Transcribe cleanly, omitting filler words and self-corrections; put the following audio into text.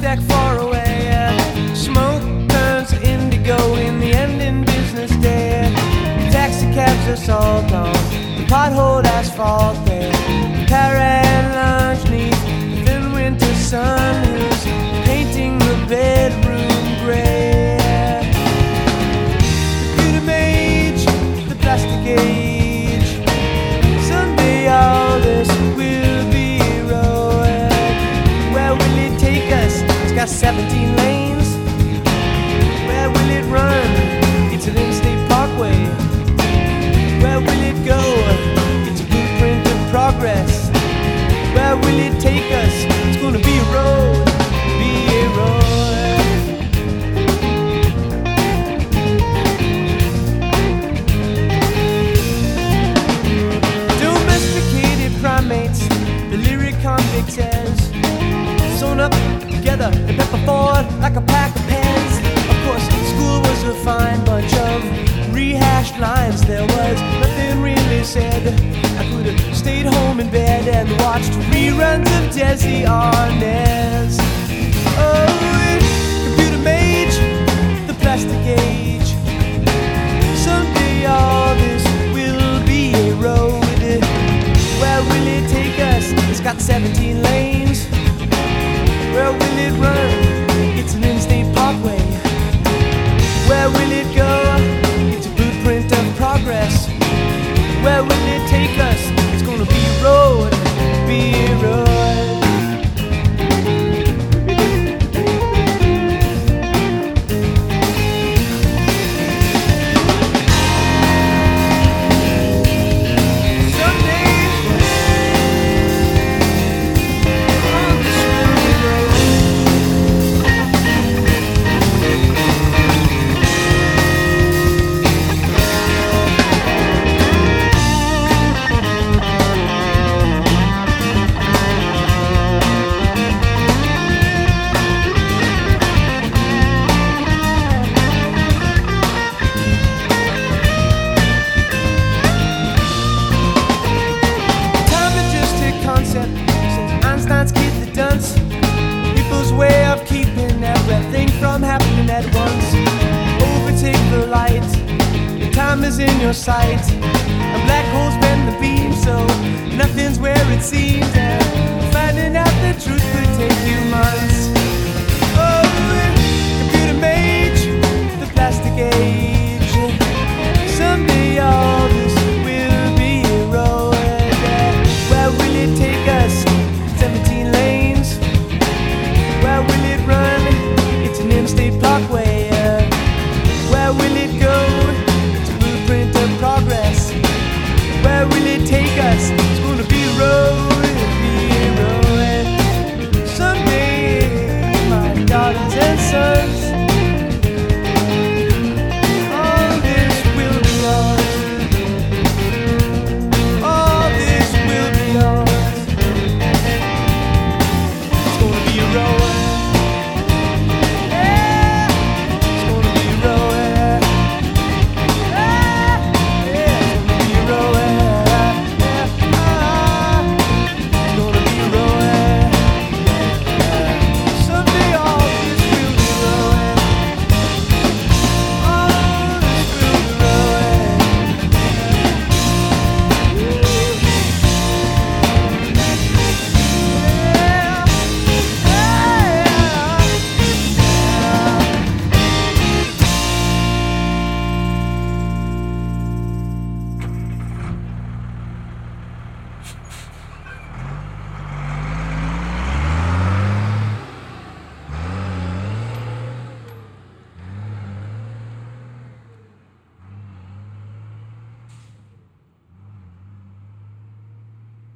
smokestack far away. Smoke turns to indigo in the ending business day. Taxi cabs are all gone, the potholed asphalt there. Parrot lunch neath the thin winter sun who's painting the bedroom gray. Computer mage, the plastic age. Someday all this will be a road. Where will it take us? It's got 17 lanes. Where will it run? It's an interstate parkway. Where will it go? It's a blueprint of progress. Where will it take us? It's gonna be a road, be a road. Domesticated primates, the lyric convict says, sewn up together and pepper forward like a pack of pens. Of course, school was a fine bunch of rehashed lines. There was nothing really said. I could have stayed home in bed and watched reruns of Desi Arnaz. Oh, computer mage, the plastic age. Someday all this will be a road. Where will it take us? It's got 17 lanes. Where will it run? It's an interstate parkway. Where will it go? It's a blueprint of progress. Where will it take us? It's gonna be a road, be a road. Einstein's kid the dunce, people's way of keeping everything from happening at once. Overtake the light, the time is in your sight. And black holes bend the beam so nothing's where it seems. And finding out the truth could take you months. Oh, computer mage, the plastic age. Someday all this will be a road. Where will it take us? 17 lanes. Where will it run? It's an interstate parkway.